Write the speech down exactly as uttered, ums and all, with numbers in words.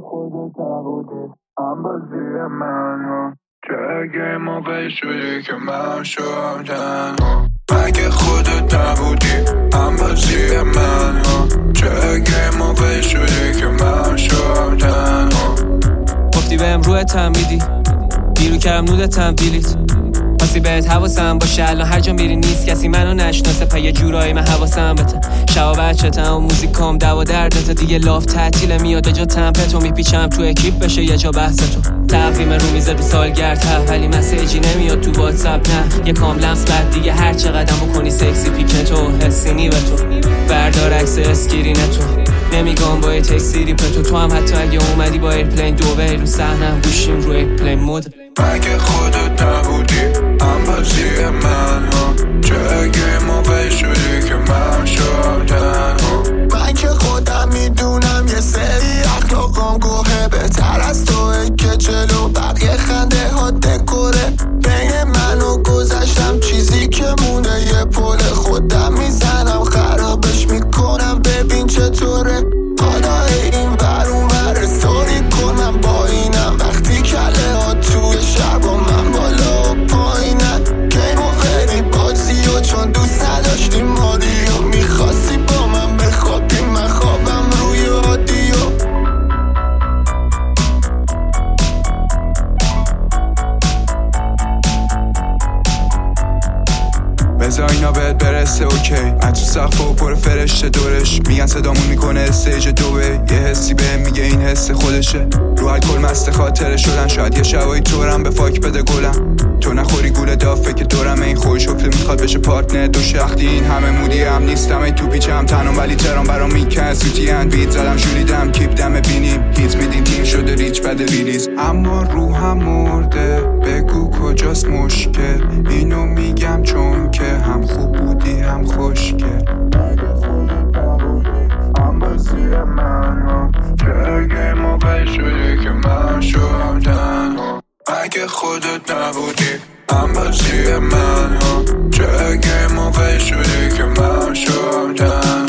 خودت نبودی هم بازی من ها، چه اگه موقعی شدی که من شدم تنها. اگه خودت نبودی هم بازی من ها، چه اگه موقعی شدی که من شدم تنها. گفتی بهم روحتم میدی، بیرون کردم نودتم دیلیت، خواستی بهت حواسم باشه الان هر جا میری نیست کسی منو نشناسه، پا یه جورایی من حواسم بته. شبا بچتم و موزیکام دوا دردته دیگه، لاف تعطیله میاد به جا تمپتو میپیچم تو اکیپ بشه یه جا بحثتو. تقویم رو میزه رو سالگرد ولی مسیجی نمیاد تو واتساپ، نه یه کام لمس بعد دیگه هر چقدر بکنی سکسی پیکتو حسینی به تو. بردار عکس اسکرینتو نمیگم با یه تکسیری پتو، تو هم حتی اگه اومدی با ایرپلین دو بری رو صحنم گوشیم رو ایرپلین مود. اگه خودت نبودی هم بازی من ها، چه اگه موقعی شدی که من شدم تنها. من که خودم میدونم یه سری اخلاقام گوهه بهتر از توه که جلو بقیه خنده ها دکوره. بین من و گذشتم چیزی که مونه یه پل، خودم میزنم خرابش میکنم ببین چطوره. حالا این بر اون بر استوری کنم با اینم وقتی کله ها توی شب و من بالا و پایینم. گیم و فری بازی و چون دوست نداشتی ماری و میخواستی با من بخوابی من خوابم روی عادی و بذار اینا بهت برسه اوکی. من تو سقف و پر فرشته دورش میگن صدامون میکنه استیج دوه، یه حسی بهم میگه این حس خودشه. رو الکل مست خاطره شدن شاید یه شبایی طورم به فاک بده گلم. تو نخوری گوله دافه که دورم این خوش افته میخواد بشه پارتنر دو شختی. این همه مودی هم نیستم ای تو پیچم تنم ولی ترام برام میکن سوتی هند بیت زدم شوریدم کیپ دم بینیم هیت میدین تیم شده ریچ بده ریلیز. اما روحم مرده بگو کجاست مشکل، اینو میگم چون که هم خوب بودی هم خوشگل. اگه خودت نبودی هم بازی من ها، چه اگه موقعی شدی که من شدم تنها. اگه خودت نبودی هم بازی من ها، چه اگه موقعی شدی که من شدم تنها.